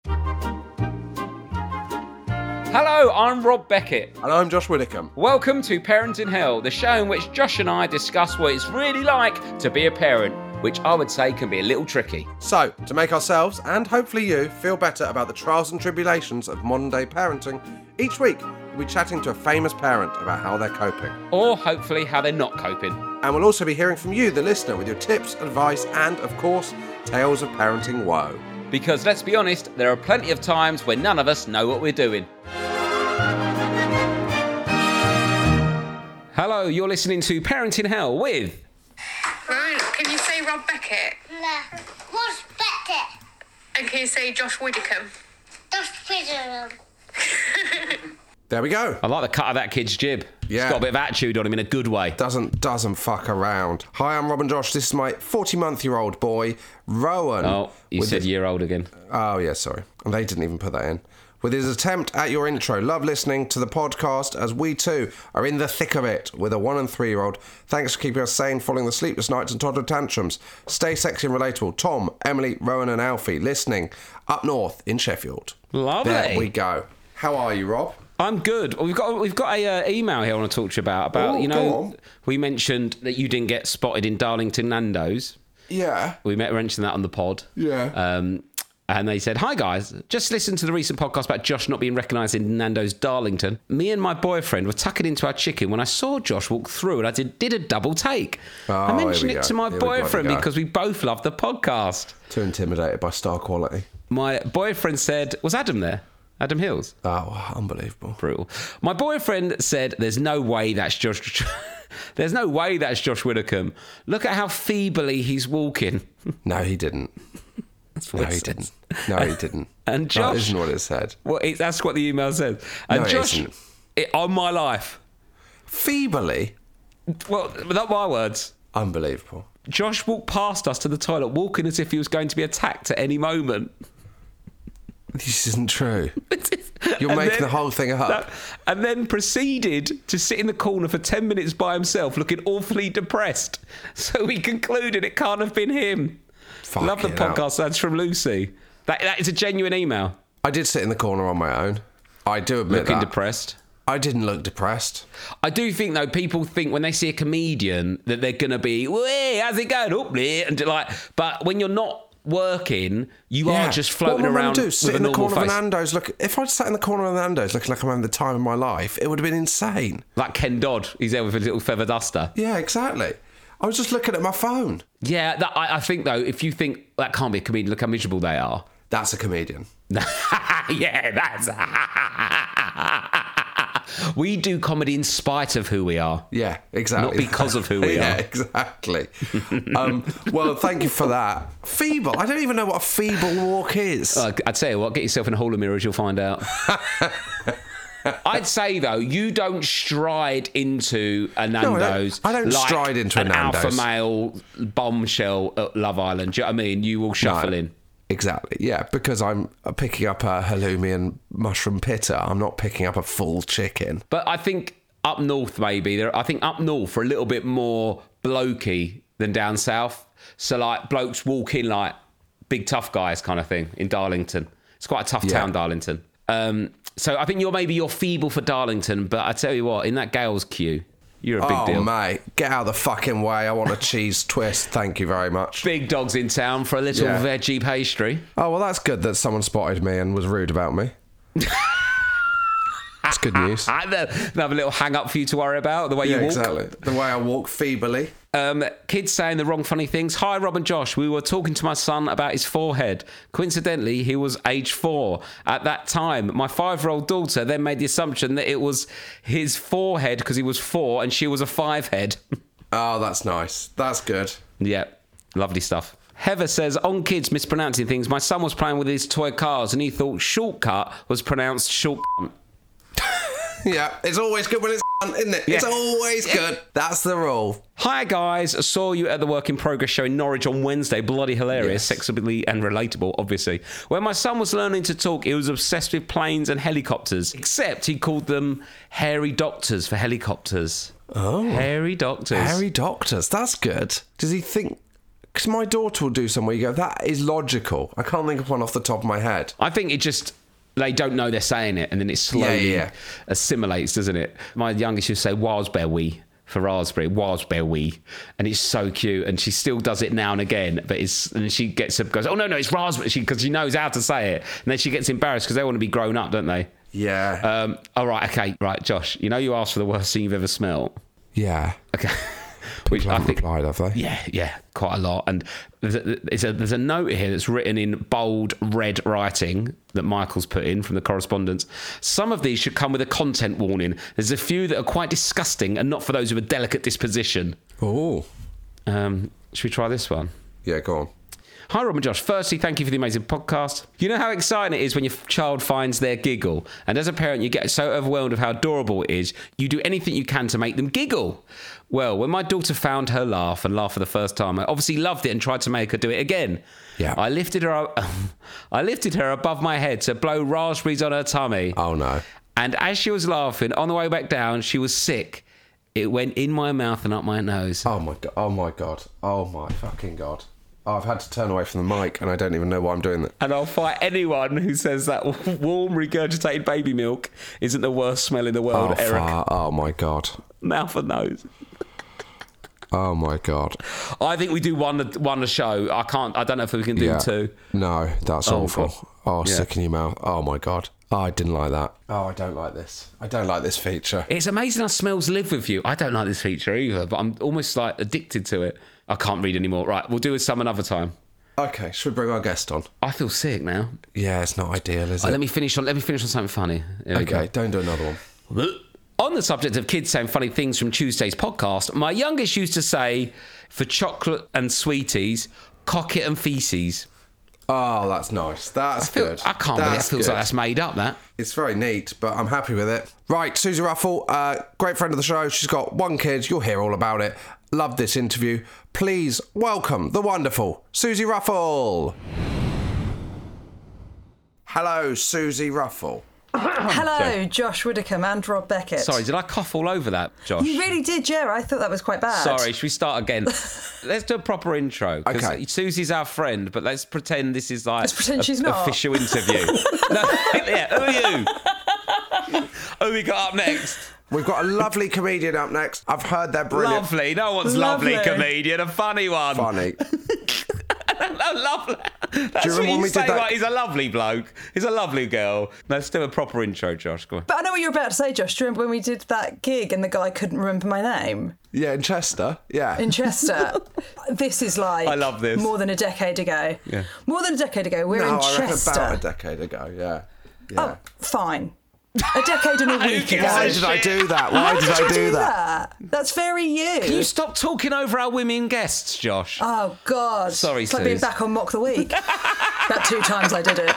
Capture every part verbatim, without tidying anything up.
Hello, I'm Rob Beckett. And I'm Josh Widdicombe. Welcome to Parent in Hell, the show in which Josh and I discuss what it's really like to be a parent, which I would say can be a little tricky. So, to make ourselves, and hopefully you, feel better about the trials and tribulations of modern day parenting, each week we'll be chatting to a famous parent about how they're coping. Or hopefully how they're not coping. And we'll also be hearing from you, the listener, with your tips, advice, and, of course, tales of parenting woe. Because let's be honest, there are plenty of times when none of us know what we're doing. Hello, you're listening to Parent in Hell with... Right, can you say Rob Beckett? No. What's Beckett? And can you say Josh Widdicombe? Josh Widdicombe. There we go. I like the cut of that kid's jib. Yeah. He's got a bit of attitude on him in a good way. Doesn't doesn't fuck around. Hi, I'm Rob and Josh. This is my forty-month-year-old boy, Rowan. Oh, you with said his- year old again. Oh, yeah, sorry. And they didn't even put that in. With his attempt at your intro, love listening to the podcast as we too are in the thick of it with a one and three-year-old. Thanks for keeping us sane following the sleepless nights and toddler tantrums. Stay sexy and relatable. Tom, Emily, Rowan and Alfie listening up north in Sheffield. Lovely. There we go. How are you, Rob? I'm good. We've got we've got a uh, email here I want to talk to you about. About Oh, you go know, on. we mentioned that you didn't get spotted in Darlington Nando's. Yeah. We met mentioned that on the pod. Yeah. Um, and they said, "Hi guys, just listened to the recent podcast about Josh not being recognised in Nando's Darlington. Me and my boyfriend were tucking into our chicken when I saw Josh walk through, and I did did a double take. Oh, I here mentioned we it go. to my Here we bloody boyfriend go. because we both love the podcast. Too intimidated by star quality. My boyfriend said, was Adam there? Adam Hills? Oh, unbelievable. Brutal. My boyfriend said, there's no way that's Josh... There's no way that's Josh Widdicombe. Look at how feebly he's walking. No, he didn't. That's No, what it he says. didn't. No, he didn't. And That Josh... isn't what it said. Well, it, that's what the email says. And No, it Josh, isn't. it, on my life, Feebly? well, not my words, Unbelievable. Josh walked past us to the toilet, walking as if he was going to be attacked at any moment. This isn't true. You're And making then- the whole thing up. No, and then proceeded to sit in the corner for ten minutes by himself, looking awfully depressed. So we concluded it can't have been him. Fucking Love the hell. podcast. That's from Lucy. That that is a genuine email. I did sit in the corner on my own. I do admit Looking that. depressed. I didn't look depressed. I do think though people think when they see a comedian that they're gonna be, well, hey, how's it going up there? And like, but when you're not working, you are just floating what am I around gonna do? with Sit a in the normal corner face, of a Nando's. Look, if I'd sat in the corner of a Nando's looking like I'm having the time of my life, it would have been insane. like Ken Dodd. He's there with a little feather duster. Yeah, exactly. I was just looking at my phone. Yeah, that, I, I think though, if you think that can't be a comedian, look how miserable they are. That's a comedian. Yeah, that's. We do comedy in spite of who we are. Yeah, exactly. Not because of who we yeah, are. exactly. um, well, thank you for that. Feeble. I don't even know what a feeble walk is. Uh, I'd tell you what, get yourself in a hall of mirrors, you'll find out. I'd say though, you don't stride into a Nando's. I don't- I don't like stride into a an Nando's. alpha male bombshell at Love Island. Do you know what I mean? You will shuffle No. in. Exactly, yeah, because I'm picking up a halloumi and mushroom pitta. I'm not picking up a full chicken. But I think up north, maybe there. I think up north are a little bit more blokey than down south. So like blokes walk in like big tough guys kind of thing in Darlington. It's quite a tough Yeah. town, Darlington. Um, so I think you're maybe you're feeble for Darlington, but I tell you what, in that Gales queue, you're a big oh, deal. mate, get out of the fucking way. I want a cheese twist. Thank you very much. Big dogs in town for a little Yeah. veggie pastry. Oh, well, that's good that someone spotted me and was rude about me. That's good news. And then have a little hang up for you to worry about the way Yeah, you walk. exactly. The way I walk feebly. Um, kids saying the wrong funny things. Hi, Rob and Josh. We were talking to my son about his forehead. Coincidentally, he was age four at that time. My five-year-old daughter then made the assumption that it was his forehead because he was four and she was a five-head. Oh, that's nice. That's good. Yeah, lovely stuff. Heather says, on kids mispronouncing things, my son was playing with his toy cars and he thought shortcut was pronounced short. Yeah, it's always good when it's isn't it? It's Yeah. always good. That's the rule. Hi guys, I saw you at the Work in Progress show in Norwich on Wednesday. Bloody hilarious, Yes. sexily and relatable, obviously. When my son was learning to talk, he was obsessed with planes and helicopters. Except he called them hairy doctors for helicopters. Oh. Hairy doctors. Hairy doctors. That's good. Does he think... Because my daughter will do some where you go, that is logical. I can't think of one off the top of my head. I think it just, they don't know they're saying it, and then it slowly Yeah, yeah. assimilates, doesn't it? My youngest used to say raspberry for raspberry, raspberry, and it's so cute, and she still does it now and again, but it's, and she gets up, goes, oh no, no, it's raspberry, because she, she knows how to say it, and then she gets embarrassed because they want to be grown up, don't they? Yeah. Um, all right, okay, right, Josh, you know you asked for the worst thing you've ever smelt? yeah. Okay. Which People I haven't think, replied, have they? yeah, yeah, quite a lot. And there's a, there's a, there's a note here that's written in bold red writing that Michael's put in from the correspondence. Some of these should come with a content warning. There's a few that are quite disgusting and not for those with a delicate disposition. Oh. Um, should we try this one? Yeah, go on. Hi, Rob and Josh. Firstly, thank you for the amazing podcast. You know how exciting it is when your child finds their giggle? And as a parent, you get so overwhelmed of how adorable it is, you do anything you can to make them giggle. Well, when my daughter found her laugh and laughed for the first time, I obviously loved it and tried to make her do it again. Yeah. I lifted her I lifted her above my head to blow raspberries on her tummy. Oh, no. And as she was laughing, on the way back down, she was sick. It went in my mouth and up my nose. Oh, my God. Oh, my God. Oh, my fucking God. Oh, I've had to turn away from the mic and I don't even know why I'm doing that. And I'll fight anyone who says that warm, regurgitated baby milk isn't the worst smell in the world, Oh, Eric. far. Oh, my God. Mouth and nose. Oh, my God. I think we do one one a show. I can't. I don't know if we can do Yeah. two. No, that's Oh, awful. God. Oh, Yeah. sick in your mouth. Oh, my God. Oh, I didn't like that. Oh, I don't like this. I don't like this feature. It's amazing how smells live with you. I don't like this feature either, but I'm almost like addicted to it. I can't read anymore. Right, we'll do it some another time. Okay, should we bring our guest on? I feel sick now. Yeah, it's not ideal, is Oh, it? let me finish on. Let me finish on something funny. Here we go. Okay, don't do another one. On the subject of kids saying funny things from Tuesday's podcast, my youngest used to say, for chocolate and sweeties, cock it and feces. Oh, that's nice. That's I, feel, good. I can't believe it That's feels good. like that's made up, that. It's very neat, but I'm happy with it. Right, Susie Ruffle, uh, great friend of the show. She's got one kid. You'll hear all about it. Love this interview. Please welcome the wonderful Susie Ruffle. Hello, Susie Ruffle. Hello, Josh Widdicombe and Rob Beckett. Sorry, did I cough all over that, Josh? You really did, yeah. I thought that was quite bad. Sorry, should we start again? Let's do a proper intro. 'cause Okay. Susie's our friend, but let's pretend this is like Let's pretend a- she's not. official interview. No, yeah, who are you? Who we got up next? We've got a lovely comedian up next. I've heard they're brilliant. Lovely. No one's lovely, Lovely. comedian. A funny one. Funny. No, lovely. That's you what remember you when we say. did that- Like, he's a lovely bloke. He's a lovely girl. Let's do a proper intro, Josh. Go on. But I know what you were about to say, Josh. Do you remember when we did that gig and the guy couldn't remember my name Yeah, in Chester. Yeah. in Chester? This is like I love this. more than a decade ago. Yeah. More than a decade ago. We're no, in I reckon Chester. about a decade ago. Yeah. Yeah. Oh, fine. A decade and a week gives ago. a Why did I do that? Why How did, did I you do, do that? that? That's very you. Can you stop talking over our women guests, Josh? Oh, God. Sorry, It's like being Suze. back on Mock the Week. About two times I did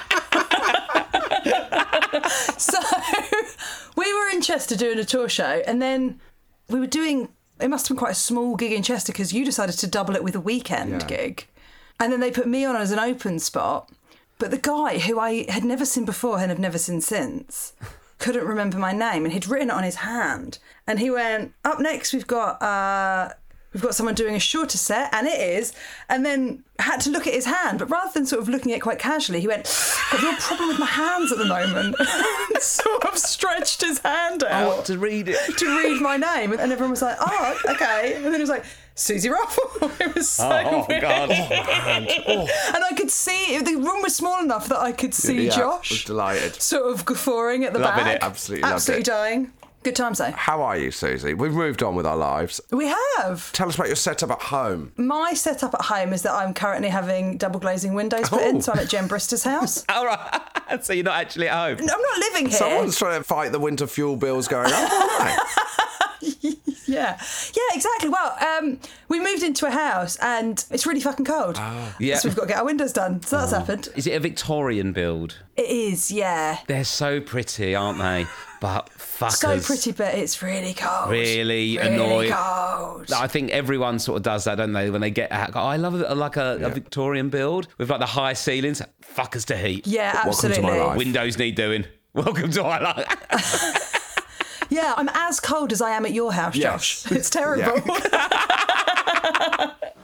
it. So, we were in Chester doing a tour show, and then we were doing, it must have been quite a small gig in Chester, because you decided to double it with a weekend Yeah. gig. And then they put me on as an open spot. But the guy, who I had never seen before and have never seen since, couldn't remember my name, and he'd written it on his hand. And he went, up next we've got uh, we've got someone doing a shorter set, and it is, and then had to look at his hand, but rather than sort of looking at it quite casually, he went, got a real problem with my hands at the moment. And sort of stretched his hand out. I want to read it. To read my name, and everyone was like, oh, okay. And then he was like, Susie Ruffle. It was so Oh, weird. God. And I could see, the room was small enough that I could see Yeah, Josh was delighted. sort of guffawing at the Loving back. it. Absolutely loved Absolutely it. dying. Good times though. How are you, Susie? We've moved on with our lives. We have. Tell us about your setup at home. My setup at home is that I'm currently having double glazing windows put Oh. in, so I'm at Jen Brister's house. All right. So you're not actually at home. No, I'm not living here. Someone's trying to fight the winter fuel bills going, oh, my. Yeah. Yeah, exactly. Well, um, we moved into a house and it's really fucking cold. Yeah. So we've got to get our windows done. So that's happened. Is it a Victorian build? It is, yeah. They're so pretty, aren't they? But fuckers. So pretty, but it's really cold. Really, Really annoying. cold. I think everyone sort of does that, don't they? When they get out, oh, I love it, like a, a Victorian build with like the high ceilings. Fuckers to heat. Yeah, Welcome to absolutely. my life. Windows need doing. Welcome to our life. Yeah, I'm as cold as I am at your house, Yes. Josh. It's terrible.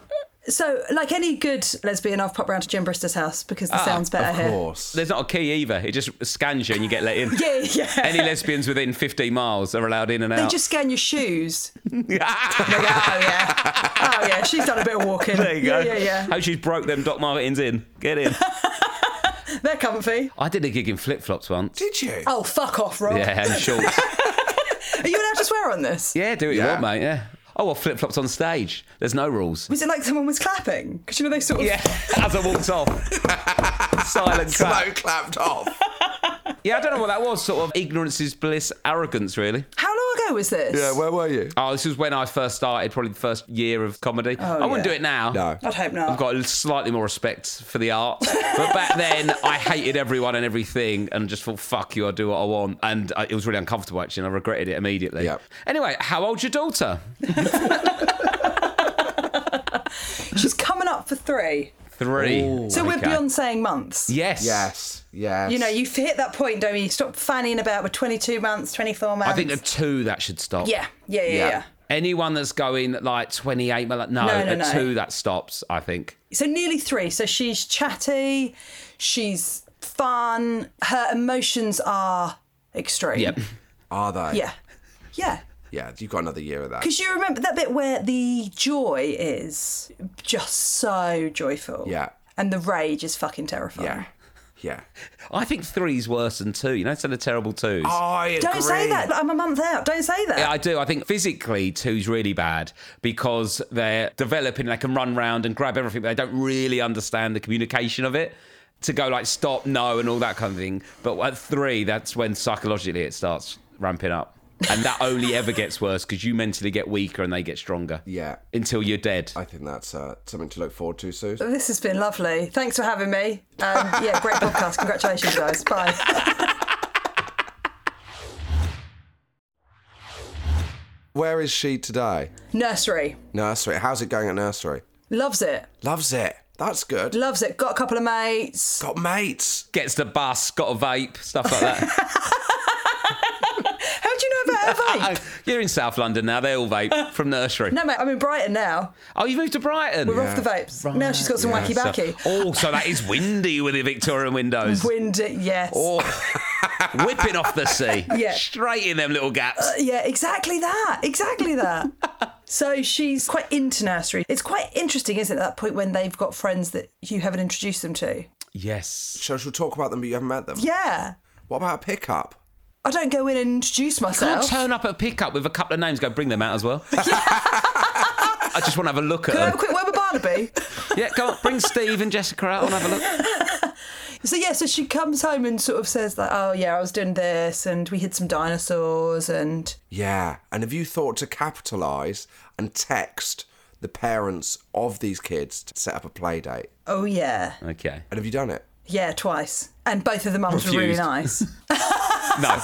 So, like any good lesbian, I've popped round to Jim Brister's house because the Ah, sound's better Of here. course. There's not a key either. It just scans you and you get let in. Yeah, yeah. Any lesbians within fifteen miles are allowed in and They out. just scan your shoes. They go, oh, yeah. Oh, yeah, she's done a bit of walking. There you go. Yeah, yeah, yeah. Hope she's broke them Doc Martens in. Get in. They're comfy. I did a gig in flip-flops once. Did you? Oh, fuck off, Rob. Yeah, and shorts. Are you allowed to swear on this? Yeah, do what you Yeah. want, mate, yeah. Oh, well, flip-flops on stage. There's no rules. Was it like someone was clapping? Because, you know, they sort of... Yeah, as I walked off. Silent Slow clap. clapped off. Yeah, I don't know what that was. Sort of ignorance is bliss, arrogance, really. How long ago was this? Yeah, where were you? Oh, this was when I first started, probably the first year of comedy. I wouldn't yeah. do it now. No. I'd hope not. I've got slightly more respect for the art. But back then, I hated everyone and everything and just thought, fuck you, I'll do what I want. And I, it was really uncomfortable, actually, and I regretted it immediately. Yep. Anyway, how old's your daughter? She's coming up for three. Three. Ooh. So we're Okay. beyond saying months. Yes. Yes, yes. You know, you hit that point, don't you? You stop fanning about with twenty-two months, twenty-four months. I think at two, that should stop. Yeah, yeah, yeah, Yeah. yeah. Anyone that's going like twenty-eight, no, no, no, at no. two, that stops, I think. So nearly three. So she's chatty, she's fun, her emotions are extreme. Yep. Are they? Yeah. Yeah. Yeah, you've got another year of that. Because you remember that bit where the joy is just so joyful. Yeah. And the rage is fucking terrifying. Yeah, yeah. I think three's worse than two. You know, instead of terrible twos. I agree. Don't say that. I'm a month out. Don't say that. Yeah, I do. I think physically two's really bad because they're developing, they can run round and grab everything, but they don't really understand the communication of it. To go like stop, no, and all that kind of thing. But at three, that's when psychologically it starts ramping up. And that only ever gets worse because you mentally get weaker and they get stronger. Yeah. Until you're dead. I think that's uh, something to look forward to, Sue. This has been lovely. Thanks for having me. Um, yeah, great podcast. Congratulations, guys. Bye. Where is she today? Nursery. Nursery. How's it going at nursery? Loves it. Loves it. That's good. Loves it. Got a couple of mates. Got mates. Gets the bus, got a vape, stuff like that. How do you know about a vape? You're in South London now, they all vape from nursery. No, mate, I'm in Brighton now. Oh, you moved to Brighton? We're off the vapes. Now she's got some wacky So- backy. oh, so that is windy with the Victorian windows. Wind, yes. Oh, whipping off the sea. Yeah. Straight in them little gaps. Yeah, exactly that. Exactly that. So she's quite into nursery. It's quite interesting, isn't it, at that point when they've got friends that you haven't introduced them to? Yes. So she'll talk about them, but you haven't met them. Yeah. What about a pickup? I don't go in and introduce Can't myself. turn up at a pickup with a couple of names, go bring them out as well. I just want to have a look at Can I have them. a quick word with Barnaby? Yeah, go on, bring Steve and Jessica out and have a look. So yeah, so she comes home and sort of says like, oh yeah, I was doing this and we hid some dinosaurs and... Yeah. And have you thought to capitalise and text the parents of these kids to set up a play date? Oh yeah. Okay. And have you done it? Yeah, twice. And both of the mums were really Refused. nice. No.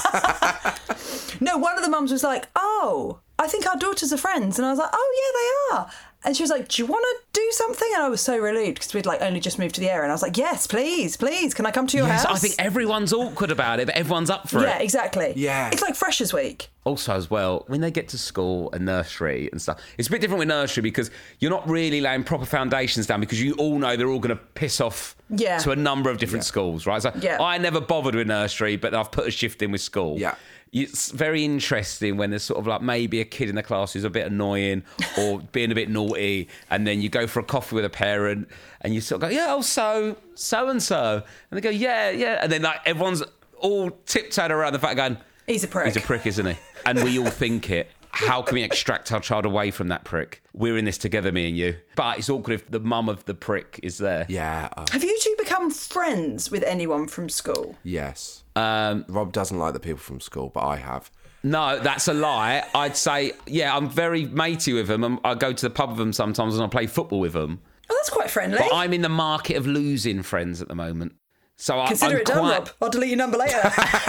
No, one of the mums was like, oh, I think our daughters are friends. And I was like, oh, yeah, they are. And she was like, do you want to do something? And I was so relieved because we'd like only just moved to the area. And I was like, yes, please, please. Can I come to your Yes, house? I think everyone's awkward about it, but everyone's up for Yeah, it. exactly. Yeah. It's like Freshers Week. Also, as well, when they get to school and nursery and stuff, it's a bit different with nursery because you're not really laying proper foundations down because you all know they're all going to piss off Yeah. to a number of different schools, right? So Yeah. I never bothered with nursery, but I've put a shift in with school. Yeah. It's very interesting when there's sort of like maybe a kid in the class who's a bit annoying or being a bit naughty, and then you go for a coffee with a parent and you sort of go, yeah, oh, so, so and so. And they go, yeah, yeah. And then like everyone's all tiptoed around the fact going, He's a prick. he's a prick, isn't he? And we all think it. How can we extract our child away from that prick? We're in this together, me and you. But it's awkward if the mum of the prick is there. Yeah. Oh, Have you two become friends with anyone from school? yes. Um, Rob doesn't like the people from school, but I have. no, that's a lie. I'd say, yeah, I'm very matey with them. I go to the pub with them sometimes and I play football with them. Oh, that's quite friendly. But I'm in the market of losing friends at the moment. So I, Consider I'm it done, quite, Rob. I'll delete your number later.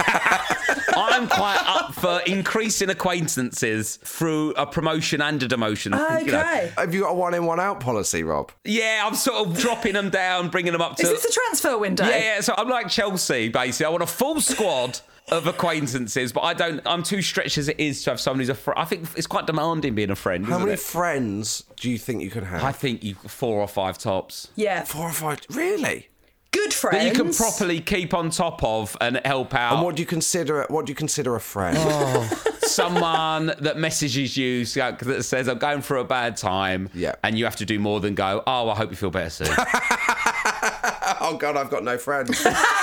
I'm quite up for increasing acquaintances through a promotion and a demotion. Okay. you know. Have you got a one in, one out policy, Rob? Yeah, I'm sort of dropping them down, bringing them up to... Is this a transfer window? Yeah, yeah, so I'm like Chelsea, basically. I want a full squad of acquaintances, but I don't. I'm too stretched as it is to have someone who's a friend. I think it's quite demanding being a friend. How isn't many it? friends do you think you can have? I think you four or five tops Yeah. Four or five. Really? Good friends. that you can properly keep on top of and help out. And what do you consider? What do you consider a friend? Someone that messages you so- that says, "I'm going through a bad time," Yeah. and you have to do more than go, "Oh, I hope you feel better soon." Oh God, I've got no friends.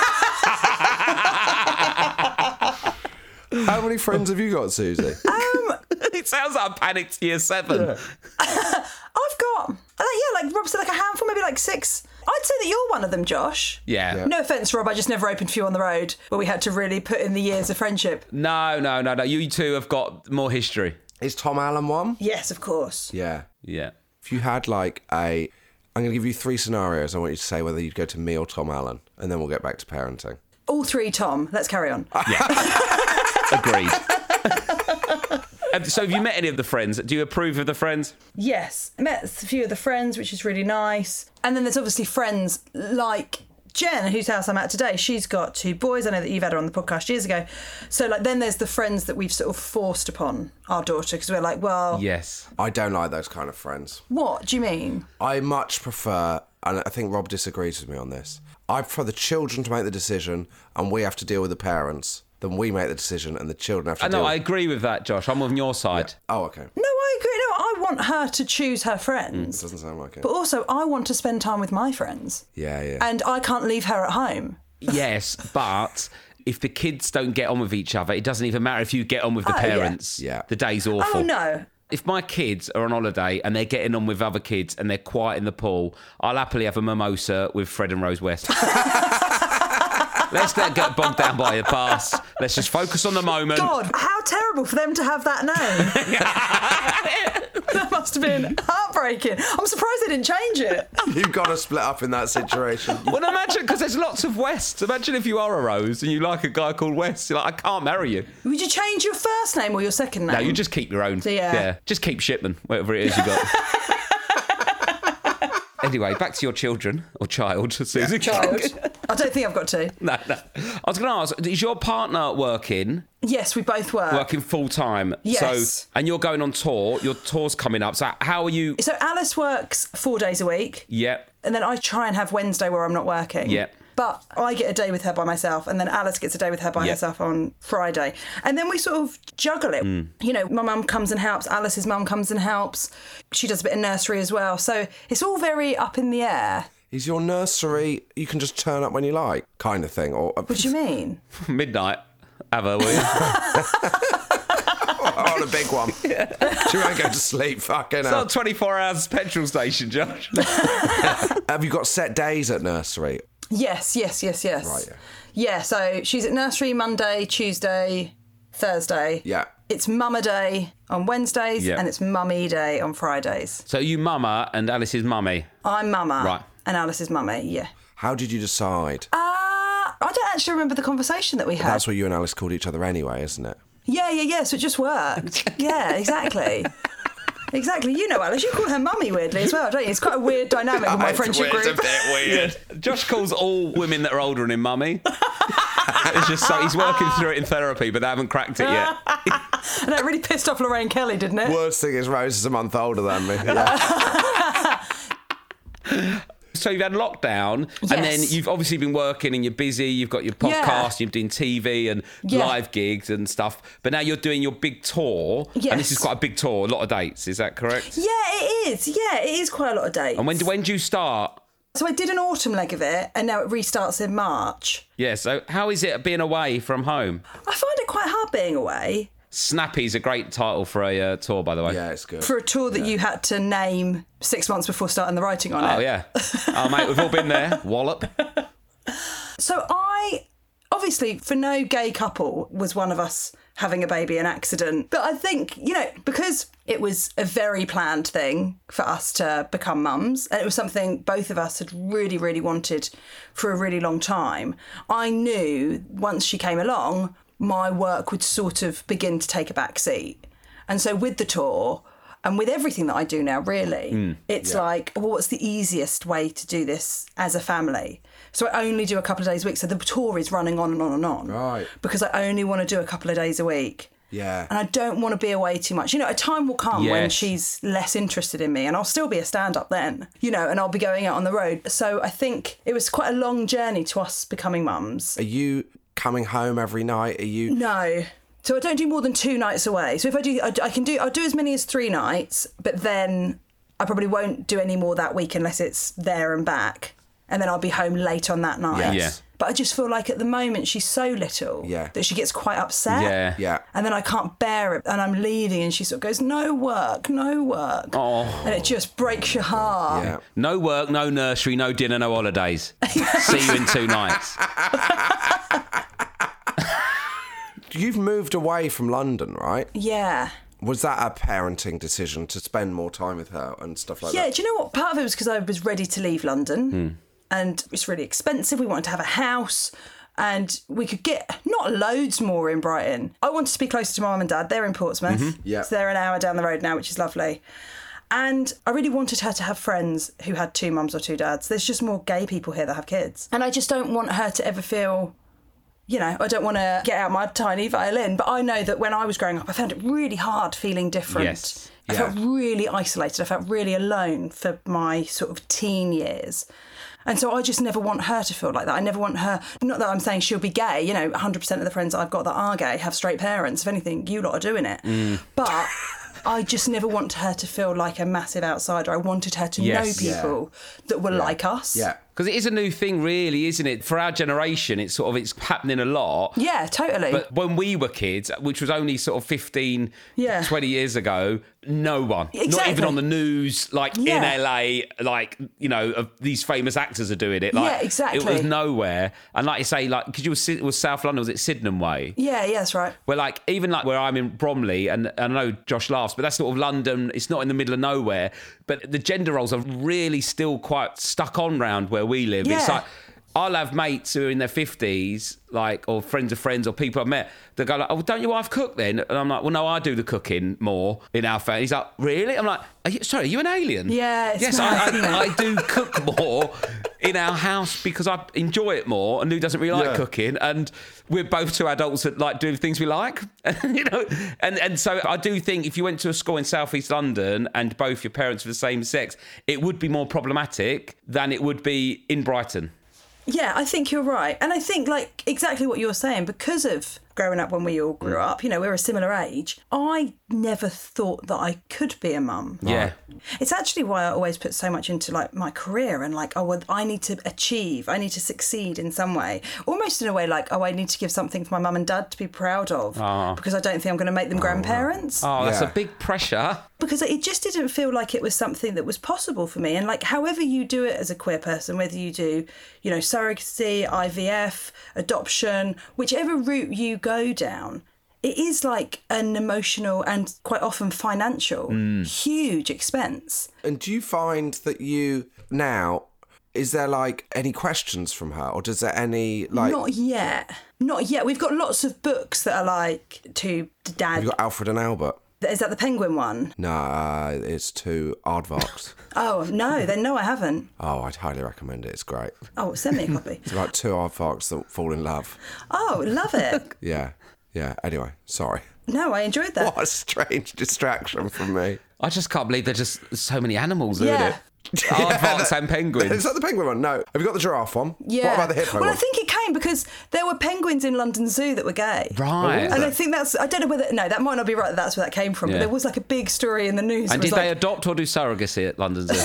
How many friends have you got, Susie? It sounds like a panicked year seven. I've got, uh, yeah, like Rob said, like a handful, maybe like six. I'd say that you're one of them, Josh. Yeah. Yeah. No offence, Rob, I just never opened for you on the road where we had to really put in the years of friendship. No, no, no, no. You two have got more history. Is Tom Allen one? Yes, of course. Yeah. Yeah. If you had like a, I'm going to give you three scenarios. I want you to say whether you'd go to me or Tom Allen, and then we'll get back to parenting. All three, Tom. Let's carry on. Agreed. Um, so have you met any of the friends? Do you approve of the friends? Yes, I met a few of the friends, which is really nice. And then there's obviously friends like Jen, whose house I'm at today. She's got two boys. I know that you've had her on the podcast years ago. So like then there's the friends that we've sort of forced upon our daughter because we're like, well, Yes. I don't like those kind of friends. what do you mean? I much prefer, and I think Rob disagrees with me on this, I prefer the children to make the decision and we have to deal with the parents than we make the decision and the children have to I deal know, with... I agree with that, Josh. I'm on your side. Oh, okay. No, I agree. No, I want her to choose her friends. Doesn't sound like it. But also, I want to spend time with my friends. Yeah, yeah. And I can't leave her at home. Yes, but if the kids don't get on with each other, it doesn't even matter if you get on with the Oh, yeah. parents. Yeah. The day's awful. Oh, no. If my kids are on holiday and they're getting on with other kids and they're quiet in the pool, I'll happily have a mimosa with Fred and Rose West. Let's not get bogged down by the past. Let's just focus on the moment. God, how terrible for them to have that name. That must have been heartbreaking. I'm surprised they didn't change it. You've got to split up in that situation. Well, imagine, because there's lots of Wests. Imagine if you are a Rose and you like a guy called West. You're like, I can't marry you. Would you change your first name or your second name? No, you just keep your own. Yeah. Just keep Shipman, whatever it is you got. Anyway, back to your children or child, Susie. Child. I don't think I've got two. No, no. I was going to ask, is your partner working, Yes, we both work. working full time? Yes. So, and you're going on tour. Your tour's coming up. So, how are you? So Alice works four days a week. Yep. And then I try and have Wednesday where I'm not working. Yep. But I get a day with her by myself, and then Alice gets a day with her by Yep. herself on Friday. And then we sort of juggle it. Mm. You know, my mum comes and helps, Alice's mum comes and helps. She does a bit of nursery as well. So it's all very up in the air. Is your nursery, you can just turn up when you like, kind of thing? Or What do you mean? Midnight. Have her, will you? on a big one. She won't go to sleep, fucking It's hell. not a twenty-four hours petrol station, Josh. Have you got set days at nursery? Yes, yes, yes, yes. Right, yeah. Yeah, so she's at nursery Monday, Tuesday, Thursday. Yeah. It's Mama Day on Wednesdays, Yeah. and it's Mummy Day on Fridays. So you mama and Alice's mummy. I'm Mama. Right. And Alice is Mummy, yeah. How did you decide? Uh, I don't actually remember the conversation that we had. That's what you and Alice called each other anyway, isn't it? Yeah, yeah, yeah, so it just worked. Yeah, exactly. Exactly. You know, Alice, you call her Mummy weirdly as well, don't you? It's quite a weird dynamic with my friendship It's group. a bit weird. Josh calls all women that are older than him mummy. It's just so he's working through it in therapy, but they haven't cracked it yet. And that really pissed off Lorraine Kelly, didn't it? Worst thing is Rose is a month older than me. Yeah. So you've had lockdown, and then Yes. you've obviously been working and you're busy. You've got your Yeah. podcast, you're doing T V and Yeah. live gigs and stuff. But now you're doing your big tour, and this Yes. is quite a big tour, a lot of dates. Is that correct? Yeah, it is. Yeah, it is quite a lot of dates. And when do, when do you start? So I did an autumn leg of it, and now it restarts in March. Yeah. So how is it being away from home? I find it quite hard being away Snappy's a great title for a uh, tour, by the way. Yeah, it's good. for a tour that you had to name six months before starting the writing on it. Oh yeah. Oh mate, we've all been there. Wallop. So I, obviously, for no gay couple was one of us having a baby an accident. But I think, you know, because it was a very planned thing for us to become mums, and it was something both of us had really, really wanted for a really long time, I knew once she came along, my work would sort of begin to take a back seat. And so with the tour, And with everything that I do now, really, Mm. it's Yeah. like, well, what's the easiest way to do this as a family? So I only do a couple of days a week. So the tour is running on and on and on. Right. Because I only want to do a couple of days a week. Yeah. And I don't want to be away too much. You know, a time will come when Yes. she's less interested in me, and I'll still be a stand-up then, you know, and I'll be going out on the road. So I think it was quite a long journey to us becoming mums. Are you coming home every night? Are you... No. So I don't do more than two nights away. So if I do, I, I can do, I'll do as many as three nights, but then I probably won't do any more that week unless it's there and back. And then I'll be home late on that night. Yes. Yeah. But I just feel like at the moment she's so little Yeah. that she gets quite upset. Yeah. Yeah. And then I can't bear it and I'm leaving and she sort of goes, no work, no work. Oh. And it just breaks your heart. Yeah. No work, no nursery, no dinner, no holidays. See you in two nights. You've moved away from London, right? Yeah. Was that a parenting decision to spend more time with her and stuff like Yeah, that? do you know what? Part of it was because I was ready to leave London and it's really expensive. We wanted to have a house and we could get not loads more in Brighton. I wanted to be closer to my mum and dad. They're in Portsmouth. Yeah. So they're an hour down the road now, which is lovely. And I really wanted her to have friends who had two mums or two dads. There's just more gay people here that have kids. And I just don't want her to ever feel... You know, I don't want to get out my tiny violin, but I know that when I was growing up, I found it really hard feeling different. Yes. I Yeah. felt really isolated. I felt really alone for my sort of teen years. And so I just never want her to feel like that. I never want her, not that I'm saying she'll be gay, you know, one hundred percent of the friends I've got that are gay have straight parents. If anything, you lot are doing it. Mm. But I just never want her to feel like a massive outsider. I wanted her to Yes. know people that were like us. Yeah. Because it is a new thing, really, isn't it? For our generation, it's sort of, it's happening a lot. Yeah, totally. But when we were kids, which was only sort of fifteen, Yeah. twenty years ago, no one. Not Exactly. even on the news, like in Yeah. L A, like, you know, of these famous actors are doing it. Like, Yeah, exactly. It was nowhere. And like you say, like, because you were, Syd- was South London, was it Sydenham Way? yeah, yeah, that's right. Where like, even like where I'm in Bromley, and, and I know Josh laughs, but that's sort of London, it's not in the middle of nowhere. But the gender roles are really still quite stuck on round where we live. It's Yeah. like, I'll have mates who are in their fifties, like, or friends of friends or people I've met, they go like, oh, don't your wife cook then? And I'm like, well, no, I do the cooking more in our family. He's like, really? I'm like, are you, sorry, are you an alien? Yeah, it's Yes, mad, I, isn't it? I, I do cook more in our house because I enjoy it more, and Lou doesn't really like Yeah. cooking, and we're both two adults that like doing things we like, you know. And and so I do think if you went to a school in South East London and both your parents were the same sex, it would be more problematic than it would be in Brighton. Yeah, I think you're right. And I think, like, exactly what you're saying, because of growing up when we all grew up, you know, we're a similar age, I never thought that I could be a mum. Yeah. It's actually why I always put so much into, like, my career and, like, oh, well, I need to achieve, I need to succeed in some way. Almost in a way like, oh, I need to give something for my mum and dad to be proud of because I don't think I'm going to make them grandparents. Oh, that's Yeah. a big pressure. Because it just didn't feel like it was something that was possible for me. And like, however you do it as a queer person, whether you do, you know, surrogacy, I V F, adoption, whichever route you go down, it is like an emotional and quite often financial, huge expense. And do you find that you now, is there like any questions from her, or does there any like? Not yet. Not yet. We've got lots of books that are like to dad. Have you got Alfred and Albert? Is that the Penguin one? No, uh, it's to Aardvarks. Oh, no, then no, I haven't. Oh, I'd highly recommend it. It's great. Oh, send me a copy. It's like two aardvarks that fall in love. Oh, love it. Yeah, yeah. Anyway, sorry. No, I enjoyed that. What a strange distraction from me. I just can't believe there's just so many animals, isn't Yeah. it? Aardvarks and penguins. Is that the penguin one? No. Have you got the giraffe one? Yeah. What about the hippo Well, one? I think it came because there were penguins in London Zoo that were gay. Right. And I think that's, I don't know whether, no, that might not be right that that's where that came from, Yeah. but there was like a big story in the news. And It was did they like, adopt or do surrogacy at London Zoo?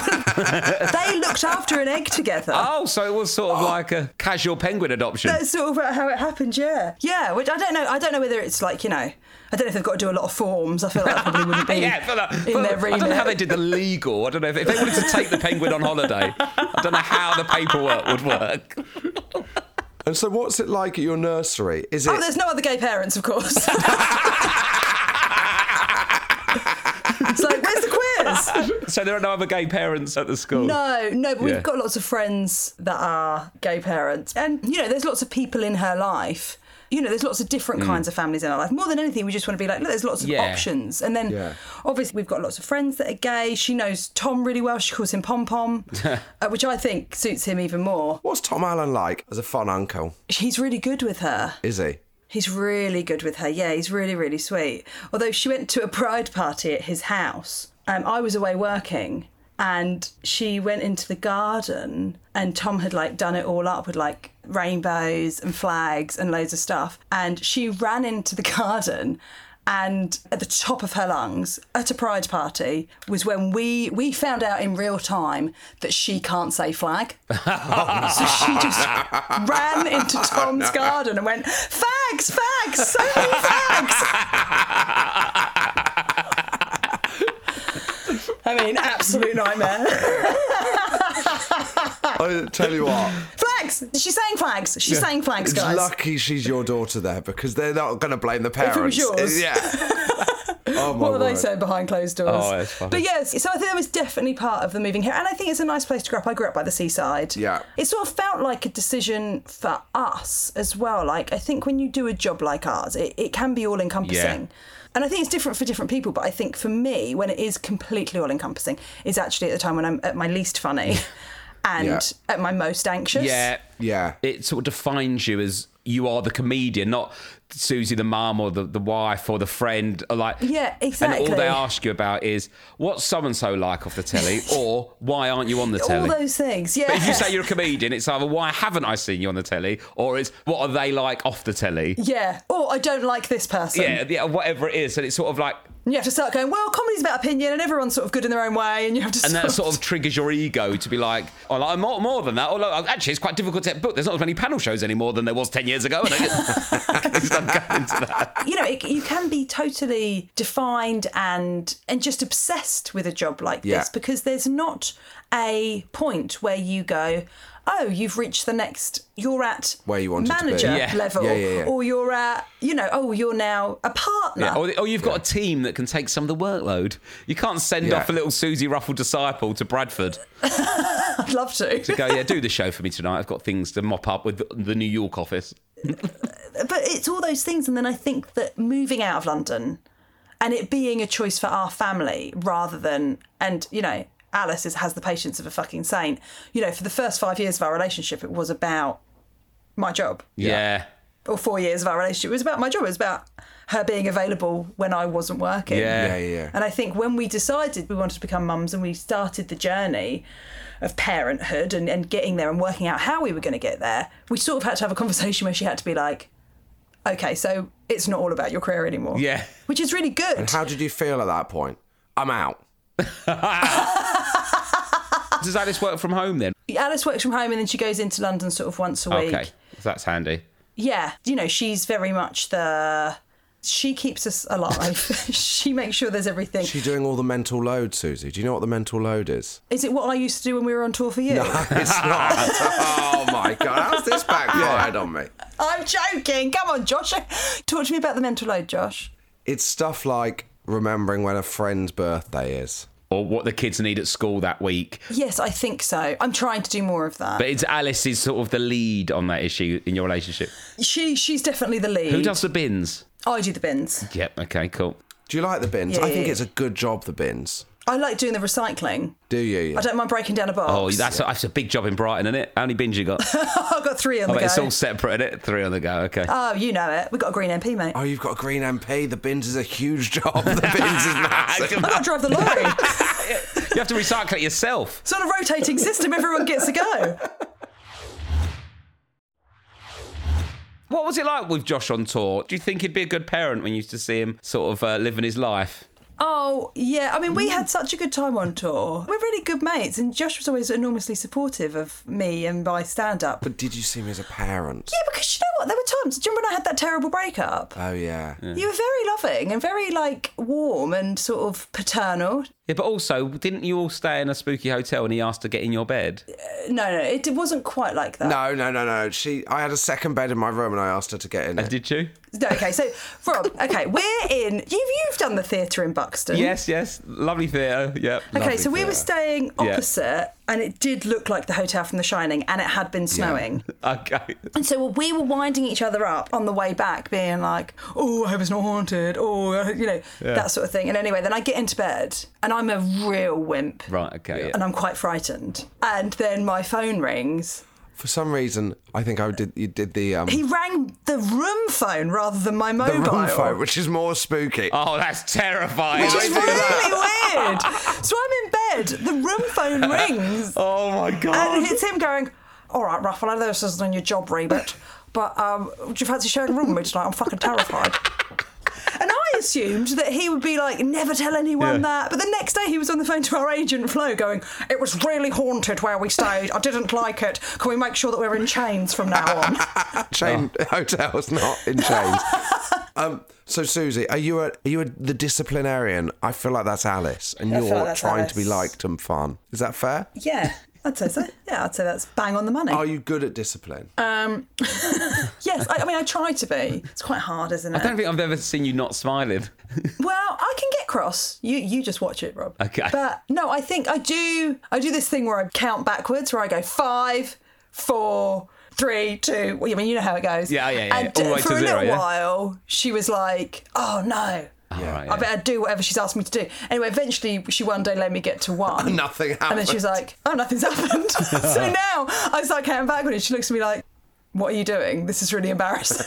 they looked after an egg together. Oh, so it was sort of like a casual penguin adoption. That's sort of how it happened, yeah. Yeah, which I don't know, I don't know whether it's like, you know, I don't know if they've got to do a lot of forms. I feel like that probably wouldn't be yeah, but, uh, in but their I remit. don't know how they did the legal. I don't know if, if they wanted to take the penguin on holiday. I don't know how the paperwork would work. And so what's it like at your nursery? Is it... Oh, there's no other gay parents, of course. It's like, where's the queers? So there are no other gay parents at the school? No, no, but Yeah. we've got lots of friends that are gay parents. And, you know, there's lots of people in her life. You know, there's lots of different kinds of families in our life. More than anything, we just want to be like, look, there's lots of Yeah. options. And then, Yeah. obviously, we've got lots of friends that are gay. She knows Tom really well. She calls him Pom Pom, uh, which I think suits him even more. What's Tom Allen like as a fun uncle? He's really good with her. Is he? He's really good with her. Yeah, he's really, really sweet. Although she went to a pride party at his house. Um, I was away working and she went into the garden and Tom had like done it all up with like rainbows and flags and loads of stuff. And she ran into the garden and at the top of her lungs at a pride party was when we we found out in real time that she can't say flag. So she just ran into Tom's garden and went, fags, fags, so many fags. I mean, absolute nightmare. I tell you what. Flags! She's saying flags. She's saying flags, It's guys. lucky she's your daughter there because they're not going to blame the parents. If it was yours. Yeah. Oh, my What are they word. saying behind closed doors? Oh, that's funny. But yes, so I think that was definitely part of the moving here. And I think it's a nice place to grow up. I grew up by the seaside. Yeah. It sort of felt like a decision for us as well. Like, I think when you do a job like ours, it, it can be all encompassing. Yeah. And I think it's different for different people. But I think for me, when it is completely all encompassing, is actually at the time when I'm at my least funny and Yeah. at my most anxious. Yeah. Yeah. It sort of defines you as you are the comedian, not Susie the mum or the, the wife or the friend. Or like, Yeah, And exactly. all they ask you about is, what's so-and-so like off the telly? Or, why aren't you on the All telly? those things, yeah. But if you say you're a comedian, it's either, why haven't I seen you on the telly? Or it's, what are they like off the telly? Yeah. Or I don't like this person. Yeah, yeah, whatever it is. And it's sort of like, And you have to start going, well, comedy's about opinion and everyone's sort of good in their own way. And you have to and that sort of triggers your ego to be like, oh, like, I'm more, more than that. Or like, actually, it's quite difficult to book. There's not as many panel shows anymore than there was ten years ago. And I just start going into that. you know, it, you can be totally defined and and just obsessed with a job like Yeah. this because there's not a point where you go, oh, you've reached the next, you're at Where you wanted to be. manager Yeah. level, Yeah, yeah, yeah. or you're at, you know, oh, you're now a partner. Yeah, or, or you've got a team that can take some of the workload. You can't send Yeah. off a little Susie Ruffle disciple to Bradford I'd love to. to go, yeah, do the show for me tonight. I've got things to mop up with the, the New York office. But it's all those things. And then I think that moving out of London and it being a choice for our family rather than, and, you know, Alice is, has the patience of a fucking saint. You know, for the first five years of our relationship, it was about my job. Yeah. Or four years of our relationship, it was about my job. It was about her being available when I wasn't working. Yeah. Yeah, yeah, yeah. And I think when we decided we wanted to become mums and we started the journey of parenthood and, and getting there and working out how we were going to get there, we sort of had to have a conversation where she had to be like, okay, so it's not all about your career anymore. Yeah. Which is really good. And how did you feel at that point? I'm out. Does Alice work from home then? Alice works from home and then she goes into London sort of once a week. Okay, that's handy. Yeah, you know, she's very much the... She keeps us alive. She makes sure there's everything. Is she doing all the mental load, Susie? Do you know what the mental load is? Is it what I used to do when we were on tour for you? No, it's not. Oh, my God. How's this backfired on me? I'm joking. Come on, Josh. Talk to me about the mental load, Josh. It's stuff like remembering when a friend's birthday is. Or what the kids need at school that week. Yes, I think so. I'm trying to do more of that. But it's Alice is sort of the lead on that issue in your relationship. She She's definitely the lead. Who does the bins? I do the bins. Yep, okay, cool. Do you like the bins? Yeah, I think yeah, it's a good job, the bins. I like doing the recycling. Do you? Yeah. I don't mind breaking down a box. Oh, that's, that's a big job in Brighton, isn't it? How many bins you got? I've got three on I the bet go. it's all separate, isn't it? Three on the go, okay. Oh, you know it. We've got a green M P, mate. Oh, you've got a green M P. The bins is a huge job. The bins is massive. I've got to drive the lorry. You have to recycle it yourself. It's on a rotating system. Everyone gets to go. What was it like with Josh on tour? Do you think he'd be a good parent when you used to see him sort of uh, living his life? Oh, yeah. I mean, we had such a good time on tour. We're really good mates. And Josh was always enormously supportive of me and my stand-up. But did you see me as a parent? Yeah, because you know what? There were times. Do you remember when I had that terrible breakup? Oh, yeah. You were very loving and very, like, warm and sort of paternal. Yeah, but also, didn't you all stay in a spooky hotel and he asked to get in your bed? No, no, it wasn't quite like that. No, no, no, no. She. I had a second bed in my room and I asked her to get in Uh, it. did you? No, okay, so Rob, okay, we're in. You've you've done the theatre in Bucks. Buxton. Yes, yes. Lovely theatre. Yep. Okay, Lovely so we were theatre. staying opposite, and it did look like the hotel from The Shining, and it had been snowing. Okay. And so we were winding each other up on the way back, being like, oh, I hope it's not haunted, oh, you know, Yeah. that sort of thing. And anyway, then I get into bed, and I'm a real wimp. Right, okay. Yeah. And I'm quite frightened. And then my phone rings. For some reason, I think I did. You did the um, He rang the room phone rather than my the mobile. room phone, which is more spooky. Oh, that's terrifying. Which is Why do really weird. So I'm in bed, the room phone rings, Oh, my God. and it's him going, all right, Ruff, I know this isn't on your job remit, but um, would you fancy sharing a room with me tonight? I'm fucking terrified. And I assumed that he would be like, never tell anyone Yeah. that. But the next day he was on the phone to our agent, Flo, going, it was really haunted where we stayed. I didn't like it. Can we make sure that we're in chains from now on? Chain hotels, not in chains. um, so Susie, are you a, are you a, the disciplinarian? I feel like that's Alice, and I feel you're like that's trying to be Alice. liked and fun. Is that fair? Yeah, I'd say so. Yeah, I'd say that's bang on the money. Are you good at discipline? Um, yes, I, I mean, I try to be. It's quite hard, isn't it? I don't think I've ever seen you not smiling. Well, I can get cross. You you just watch it, Rob. Okay. But no, I think I do. I do this thing where I count backwards, where I go five, four, three, two. Well, I mean, you know how it goes. Yeah, yeah, yeah, And yeah. All the way for to a zero, little yeah. while, she was like, "Oh no." All right, I yeah. better do whatever she's asked me to do. Anyway, eventually she one day let me get to one. Nothing happened. And then she was like, oh, nothing's happened. So now I start counting backwards and she looks at me like, what are you doing? This is really embarrassing.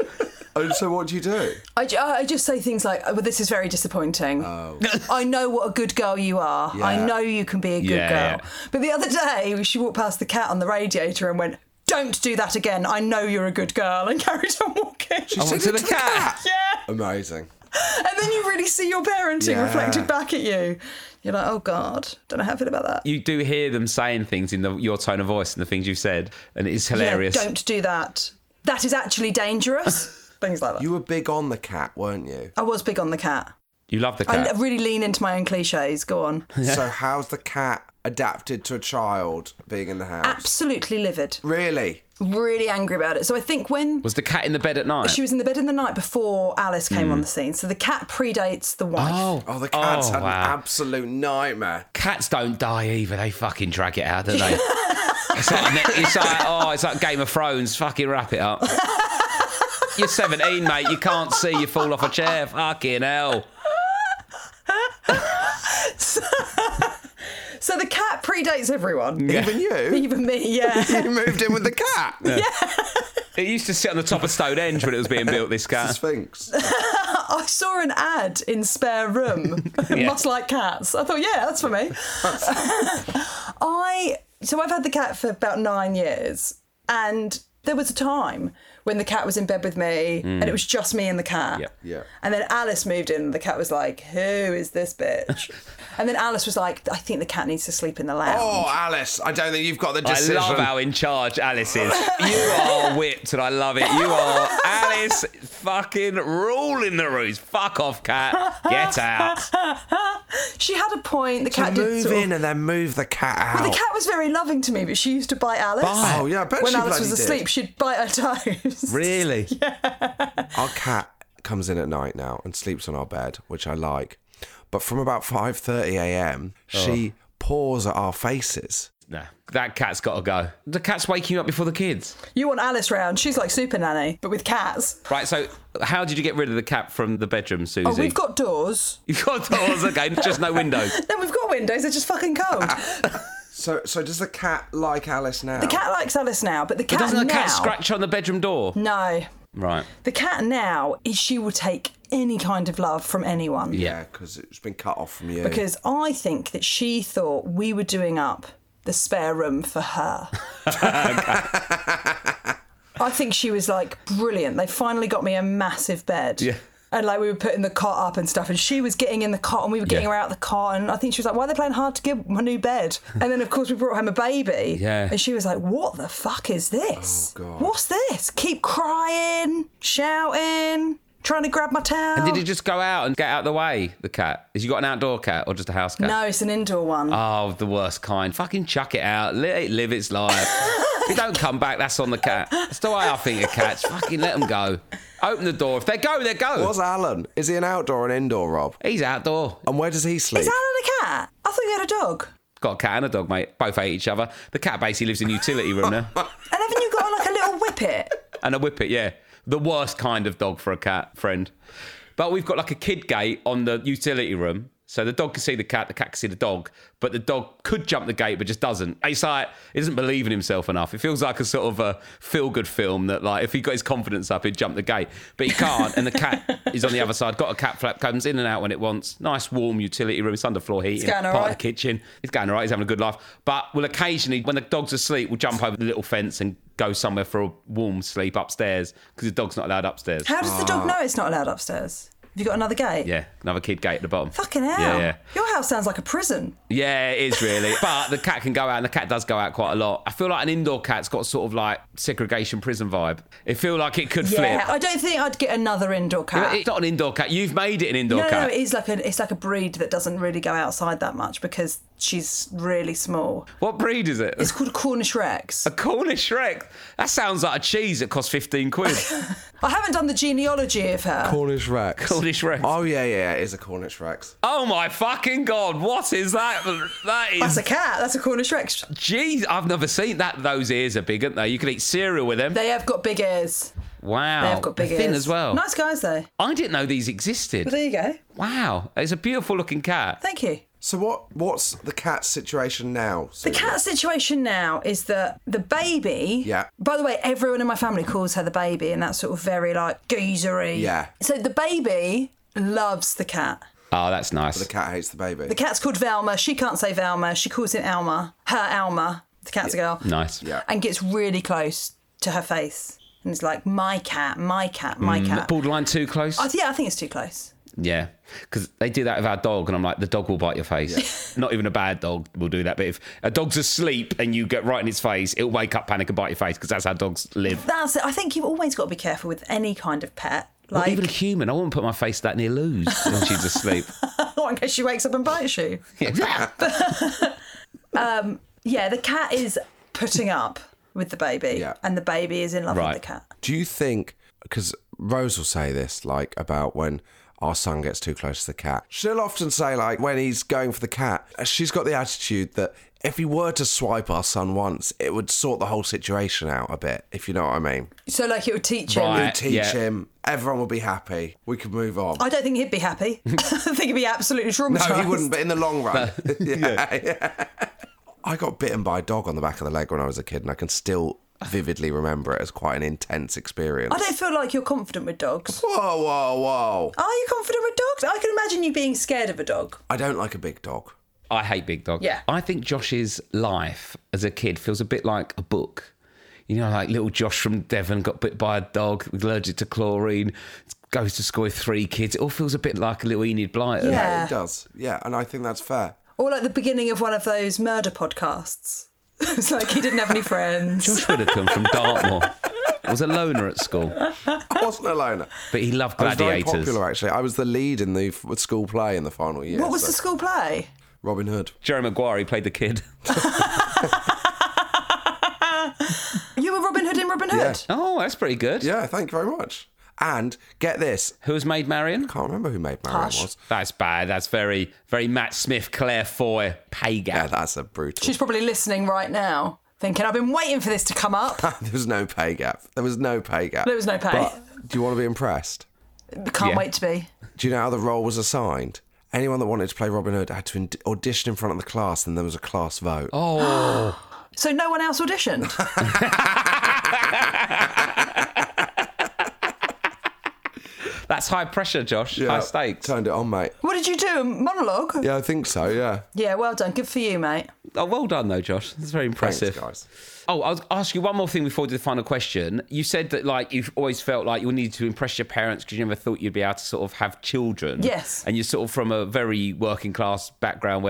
Oh, so what do you do? I, ju- I just say things like, oh, well, this is very disappointing. Oh. I know what a good girl you are. Yeah. I know you can be a good Yeah, girl. yeah. But the other day, she walked past the cat on the radiator and went, don't do that again. I know you're a good girl. And carried on walking. She I said went to it the cat. Yeah. Amazing. And then you really see your parenting Yeah. reflected back at you. You're like, oh, God, don't know how I feel about that. You do hear them saying things in the, your tone of voice and the things you've said, and it is hilarious. Yeah, don't do that. That is actually dangerous. Things like that. You were big on the cat, weren't you? I was big on the cat. You love the I cat. really lean into my own cliches. Go on. So how's the cat adapted to a child being in the house? Absolutely livid. Really? Really angry about it. So I think when Was the cat in the bed at night? she was in the bed in the night before Alice came on the scene, so the cat predates the wife. Oh, Oh, the cat's oh, had wow. an absolute nightmare. Cats don't die either. They fucking drag it out, don't they? It's like, it's like, oh, it's like Game of Thrones. Fucking wrap it up. You're seventeen, mate. You can't see. You fall off a chair. Fucking hell. So the cat predates everyone. Even you? Even me, yeah. You moved in with the cat. It used to sit on the top of Stonehenge when it was being built, this The cat. Sphinx. I saw an ad in Spare Room. Yeah. Must like cats. I thought, yeah, that's for me. I so I've had the cat for about nine years, and there was a time when the cat was in bed with me, and it was just me and the cat. Yeah. Yeah. And then Alice moved in, and the cat was like, "Who is this bitch?" And then Alice was like, "I think the cat needs to sleep in the lounge." Oh, Alice, I don't think you've got the I decision. love how in charge Alice is. You are whipped, and I love it. You are Alice fucking ruling the roost. Fuck off, cat. Get out. She had a point. The To cat did move sort of- in and then move the cat out. Well, the cat was very loving to me, but she used to bite Alice. Bite? Oh, yeah, I bet when she Alice was bloody asleep, did. she'd bite her toes. Really? Our cat comes in at night now and sleeps on our bed, which I like. But from about five thirty a.m, she paws at our faces. Nah, that cat's got to go. The cat's waking you up before the kids. You want Alice round? She's like Super Nanny, but with cats. Right, so how did you get rid of the cat from the bedroom, Susie? Oh, we've got doors. You've got doors, okay, just no windows. Then we've got windows. They're just fucking cold. So, so does the cat like Alice now? The cat likes Alice now, but the cat Doesn't the now. cat scratch on the bedroom door? No, Right. the cat now is she will take any kind of love from anyone. Yeah, because it's been cut off from you. Because I think that she thought we were doing up the spare room for her. I think she was like, brilliant. They finally got me a massive bed. Yeah. And like we were putting the cot up and stuff, and she was getting in the cot, and we were getting Yeah. her out the cot, and I think she was like, "Why are they playing hard to get my new bed?" And then of course we brought home a baby, Yeah. and she was like, "What the fuck is this? Oh, God. What's this? Keep crying, shouting." trying to grab my towel. And did he just go out and get out of the way, the cat? Has you got an outdoor cat or just a house cat? No, it's an indoor one. Oh, the worst kind. Fucking chuck it out. Let it live its life. If it don't come back, that's on the cat. That's the way I think of cats. Fucking let them go. Open the door. If they go, they go. What's Alan? Is he an outdoor or an indoor, Rob? He's outdoor. And where does he sleep? Is Alan a cat? I thought you had a dog. Got a cat and a dog, mate. Both hate each other. The cat basically lives in a utility room now. And haven't you got like a little whippet? And a whippet, yeah. The worst kind of dog for a cat, friend. But we've got like a kid gate on the utility room. So the dog can see the cat, the cat can see the dog, but the dog could jump the gate but just doesn't. It's like, he doesn't believe in himself enough. It feels like a sort of a feel-good film that, like, if he got his confidence up, he'd jump the gate. But he can't, and the cat is on the other side, got a cat flap, comes in and out when it wants. Nice, warm utility room, it's underfloor heating, going all part right. of the kitchen. He's going all right, he's having a good life. But we'll occasionally, when the dog's asleep, we'll jump over the little fence and go somewhere for a warm sleep upstairs, because the dog's not allowed upstairs. How does the dog know it's not allowed upstairs? Have you got another gate? Yeah, another kid gate at the bottom. Fucking hell. Yeah, yeah. Your house sounds like a prison. Yeah, it is really. But the cat can go out, and the cat does go out quite a lot. I feel like an indoor cat's got sort of like segregation prison vibe. It feel like it could Yeah, flip. I don't think I'd get another indoor cat. It's not an indoor cat. You've made it an indoor no, no, cat. no, it is like a it's like a breed that doesn't really go outside that much because she's really small. What breed is it? It's called a Cornish Rex. A Cornish Rex. That sounds like a cheese that costs fifteen quid. I haven't done the genealogy of her. Cornish Rex. Cornish Rex. Oh, yeah, yeah, it is a Cornish Rex. Oh my fucking God, what is that? That is... That's a cat. That's a Cornish Rex. Jeez, I've never seen that. Those ears are big, aren't they? You can eat cereal with them. They have got big ears. Wow. They have got big They're ears. thin as well. Nice guys, though. I didn't know these existed. Well, there you go. Wow. It's a beautiful looking cat. Thank you. So what? what's the cat's situation now? The Susan? cat situation now is that the baby... Yeah. By the way, everyone in my family calls her the baby, and that's sort of very, like, geezery. Yeah. So the baby loves the cat. Oh, that's nice. The cat hates the baby. The cat's called Velma. She can't say Velma. She calls him Alma. Her Alma. The cat's a girl. Nice. Yeah. And gets really close to her face. And it's like, my cat, my cat, my cat. Borderline too close? I, yeah, I think it's too close. Yeah, because they do that with our dog, and I'm like, the dog will bite your face. Not even a bad dog will do that, but if a dog's asleep and you get right in its face, it'll wake up, panic, and bite your face, because that's how dogs live. That's it. I think you've always got to be careful with any kind of pet. Well, Like, even a human, I wouldn't put my face that near Lou's when she's asleep. in case she wakes up and bites you. Yeah. Yeah, the cat is putting up with the baby, Yeah. and the baby is in love Right. with the cat. Do you think, because Rose will say this, like, about when our son gets too close to the cat. She'll often say, like, when he's going for the cat, she's got the attitude that if he were to swipe our son once, it would sort the whole situation out a bit, if you know what I mean. So, like, it would teach him. Right. He'd teach yeah. him, everyone would be happy, we could move on. I don't think he'd be happy. I think he'd be absolutely traumatised. No, he wouldn't, but in the long run. yeah, yeah. I got bitten by a dog on the back of the leg when I was a kid, and I can still vividly remember it as quite an intense experience. I don't feel like you're confident with dogs. Whoa, whoa, whoa. Are you confident with dogs? I can imagine you being scared of a dog. I don't like a big dog. I hate big dogs. Yeah. I think Josh's life as a kid feels a bit like a book. You know, like little Josh from Devon got bit by a dog, allergic to chlorine, goes to school with three kids. It all feels a bit like a little Enid Blyton. Yeah. Yeah, it does. Yeah, and I think that's fair. Or like the beginning of one of those murder podcasts. It's like he didn't have any friends. Josh Widdicombe from Dartmoor was a loner at school, I wasn't a loner. but he loved I was very gladiators. popular, actually. I was the lead in the f- school play in the final year. What was so- the school play? Robin Hood. Jerry Maguire, he played the kid. You were Robin Hood in Robin Hood? Yeah. Oh, that's pretty good. Yeah, thank you very much. And get this, Who was Maid Marian? can't remember who made Marion Hush. was. That's bad. That's very, very Matt Smith, Claire Foy, pay Yeah, gap. that's a brutal. She's probably listening right now, thinking, I've been waiting for this to come up. There was no pay gap. There was no pay gap. There was no pay. But do you want to be impressed? Can't Yeah. wait to be. Do you know how the role was assigned? Anyone that wanted to play Robin Hood had to in- audition in front of the class, and there was a class vote. Oh, So no one else auditioned? that's high pressure, Josh. Yeah, High stakes. Turned it on, mate. What did you do? A monologue? Yeah, I think so, yeah. Yeah, well done. Good for you, mate. Oh, well done, though, Josh. That's very Thanks, impressive. guys. Oh, I'll ask you one more thing before we do the final question. You said that, like, you've always felt like you needed to impress your parents because you never thought you'd be able to sort of have children. Yes. And you're sort of from a very working class background where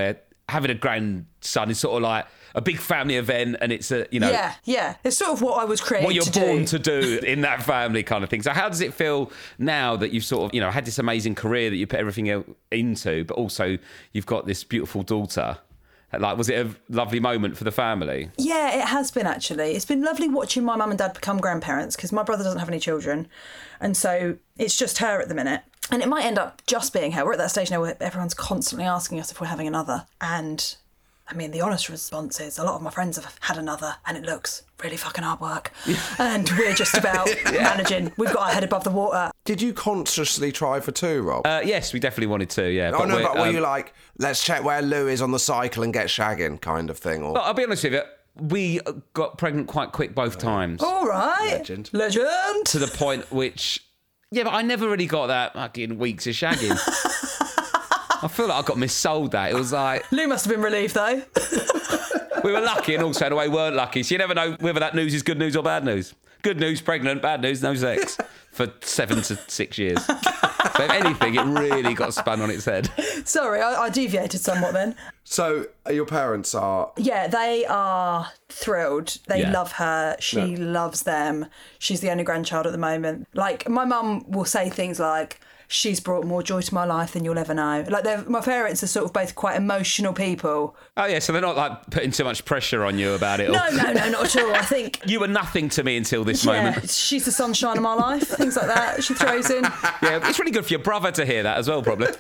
having a grandson is sort of like a big family event, and it's a, you know, Yeah, yeah. It's sort of what I was created what you're to born do. to do in that family kind of thing. So how does it feel now that you've sort of, you know, had this amazing career that you put everything el- into, but also you've got this beautiful daughter? Like, was it a lovely moment for the family? Yeah, it has been actually. It's been lovely watching my mum and dad become grandparents because my brother doesn't have any children. And so it's just her at the minute. And it might end up just being her. We're at that stage now where everyone's constantly asking us if we're having another. And I mean, the honest response is a lot of my friends have had another and it looks really fucking hard work. And we're just about yeah. managing. We've got our head above the water. Did you consciously try for two, Rob? Uh, yes, we definitely wanted to, yeah. Oh, no, we're, but were um, you like, let's check where Lou is on the cycle and get shagging kind of thing? Or Well, I'll be honest with you, we got pregnant quite quick both times. All right. Legend. Legend. To the point which, yeah, but I never really got that fucking weeks of shagging. I feel like I got missold that. It was like... Lou must have been relieved, though. We were lucky and also in a way weren't lucky. So you never know whether that news is good news or bad news. Good news, pregnant. Bad news, no sex. For seven to six years. So if anything, it really got spun on its head. Sorry, I, I deviated somewhat then. So uh, your parents are... Yeah, they are thrilled. They Yeah. love her. She No. loves them. She's the only grandchild at the moment. Like, my mum will say things like, she's brought more joy to my life than you'll ever know. Like, they're- my parents are sort of both quite emotional people. Oh, yeah, so they're not, like, putting too much pressure on you about it. No, all. no, no, not at all. I think... You were nothing to me until this Yeah, moment. she's the sunshine of my life. Things like that she throws in. Yeah, it's really good for your brother to hear that as well, probably.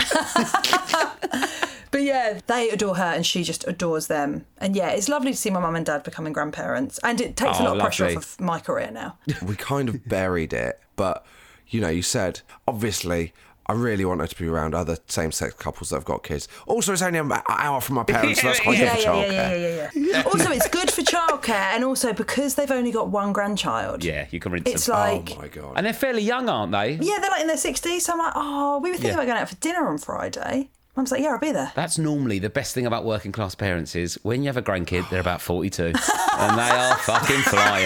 But yeah, they adore her and she just adores them. And yeah, it's lovely to see my mum and dad becoming grandparents. And it takes Oh, a lot of pressure lovely. off of my career now. We kind of buried it, but, you know, you said, obviously... I really want her to be around other same-sex couples that have got kids. Also, it's only an hour from my parents, so that's quite Yeah, good for yeah, childcare. yeah, yeah, yeah, yeah. Also, it's good for childcare, and also because they've only got one grandchild. Yeah, you can rinse It's them. like, Oh, my God. And they're fairly young, aren't they? yeah, they're like in their sixties. So I'm like, oh, we were thinking Yeah. about going out for dinner on Friday. Mum's like, yeah, I'll be there. That's normally the best thing about working class parents is when you have a grandkid, they're about forty-two. And they are fucking flying.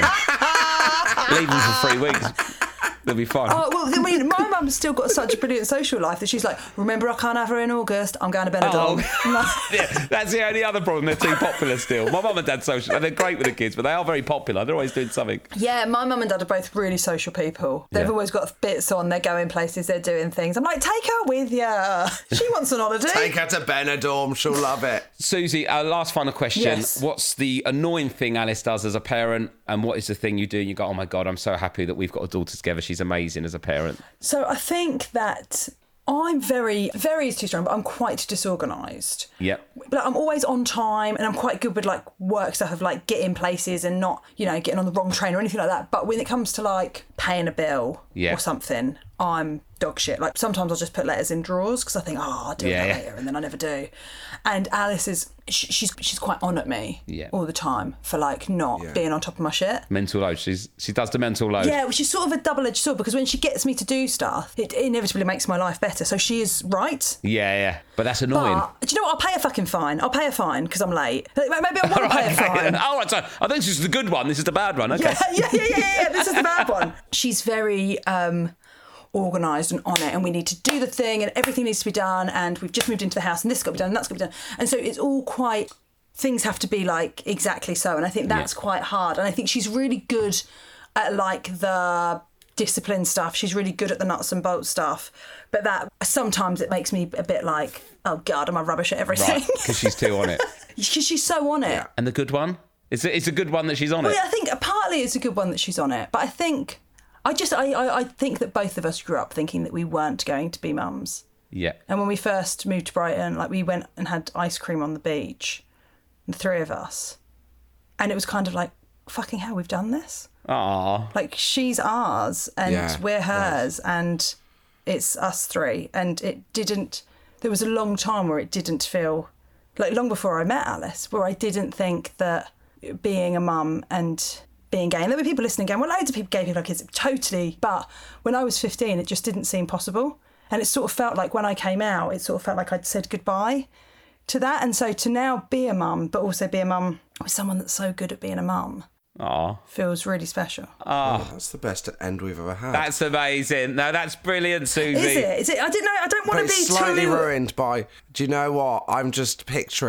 Leave them for three weeks. They'll be fine. Oh, well, I mean, my mum's still got such a brilliant social life that she's like, remember, I can't have her in August. I'm going to Benidorm. I'm like, yeah, that's the only other problem. They're too popular still. My mum and dad's social. They're great with the kids, but they are very popular. They're always doing something. yeah, my mum and dad are both really social people. They've Yeah. always got bits on. They're going places. They're doing things. I'm like, take her with you. She wants an holiday. Take her to Benidorm, she'll love it. Susie, our last final question. Yes. What's the annoying thing Alice does as a parent, and what is the thing you do and you go, oh my God, I'm so happy that we've got a daughter together. She's amazing as a parent. So I think that I'm very, very is too strong, but I'm quite disorganised. Yep. But I'm always on time and I'm quite good with like work stuff of like getting places and not, you know, getting on the wrong train or anything like that. But when it comes to like paying a bill Yeah. or something, I'm dog shit. Like sometimes I'll just put letters in drawers because I think, oh, I'll do Yeah, that yeah. later, and then I never do. And Alice is, she, she's she's quite on at me Yeah. all the time for like not Yeah. being on top of my shit. Mental load. She's She does the mental load. Yeah, which is sort of a double-edged sword because when she gets me to do stuff, it inevitably makes my life better. So she is right. Yeah, yeah. But that's annoying. But do you know what? I'll pay a fucking fine. I'll pay a fine because I'm late. Maybe I want to pay a okay. fine. All right, so I think this is the good one. This is the bad one. Okay. Yeah, yeah, yeah, yeah, yeah, yeah. This is the bad one. She's very um, organised and on it, and we need to do the thing, and everything needs to be done, and we've just moved into the house, and this has got to be done, and that's got to be done. And so it's all quite, things have to be like exactly so, and I think that's Yeah. quite hard. And I think she's really good at like the discipline stuff. She's really good at the nuts and bolts stuff. But that sometimes it makes me a bit like, oh God, am I rubbish at everything? Right, because she's too on it. Because she's so on it. And the good one? It's a, it's a good one that she's on Well, it. yeah, I think partly it's a good one that she's on it, but I think I just I, I I think that both of us grew up thinking that we weren't going to be mums. Yeah. And when we first moved to Brighton, like we went and had ice cream on the beach, the three of us, and it was kind of like, fucking hell, we've done this. Aw. Like she's ours and Yeah, we're hers, and it's us three. And it didn't. There was a long time where it didn't feel like long before I met Alice, where I didn't think that being a mum and being gay, and there were people listening going, well, loads of people, gay people have kids, totally. But when I was fifteen, it just didn't seem possible. And it sort of felt like when I came out, it sort of felt like I'd said goodbye to that. And so to now be a mum, but also be a mum with someone that's so good at being a mum, Aw. feels really special. Oh, that's the best end we've ever had. That's amazing. No, that's brilliant, Susie. Is it? Is it? I didn't know. I don't but want to it's be slightly too. ruined by, do you know what? I'm just picturing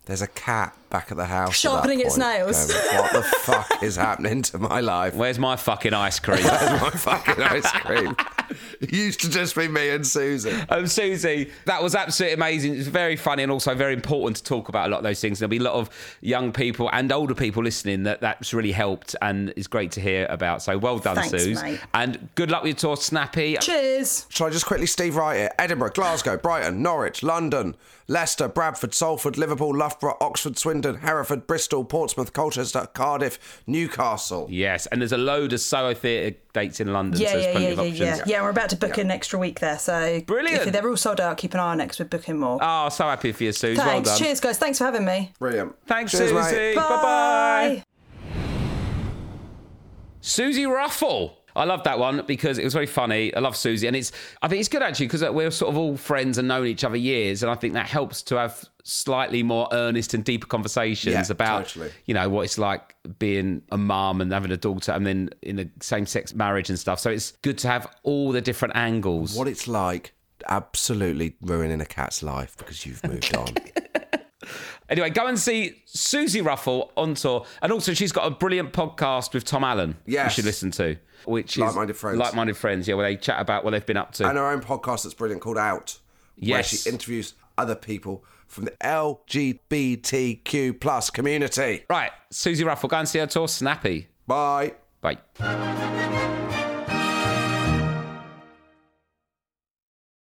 There's a cat back at the house. at that Sharpening its point, nails. going, what the fuck is happening to my life? Where's my fucking ice cream? Where's my fucking ice cream? It used to just be me and Susie. Um, Susie, that was absolutely amazing. It's very funny and also very important to talk about a lot of those things. There'll be a lot of young people and older people listening that that's really helped and is great to hear about. So well done, Thanks, Suze. mate. And good luck with your tour, Snappy. Cheers. Shall I just quickly Steve write it? Edinburgh, Glasgow, Brighton, Norwich, London, Leicester, Bradford, Salford, Liverpool, Loughborough, Oxford, Swindon, Hereford, Bristol, Portsmouth, Colchester, Cardiff, Newcastle. Yes, and there's a load of Soho Theatre dates in London, Yeah, so there's yeah, plenty yeah, of yeah, options. yeah. Yeah, we're about to book an extra week there, so Brilliant. if they're all sold out, keep an eye on next. We're booking more. Oh, so happy for you, Suze. Well Thanks. done. Cheers, guys. Thanks for having me. Brilliant. Thanks, Cheers, Susie. mate. Bye-bye. Susie Ruffle. I love that one because it was very funny. I love Susie, and it's. I think it's good actually because we're sort of all friends and known each other years, and I think that helps to have slightly more earnest and deeper conversations Yeah, about, totally. you know, what it's like being a mum and having a daughter, and then in a same-sex marriage and stuff. So it's good to have all the different angles. What it's like absolutely ruining a cat's life because you've moved on. Anyway, go and see Susie Ruffle on tour. And also, she's got a brilliant podcast with Tom Allen Yes. you should listen to, which is Like-Minded Friends. Like-Minded Friends, yeah, where they chat about what they've been up to. And her own podcast that's brilliant called Out. Where Yes. she interviews other people from the L G B T Q plus community. Right, Susie Ruffle, go and see her tour. Snappy. Bye. Bye.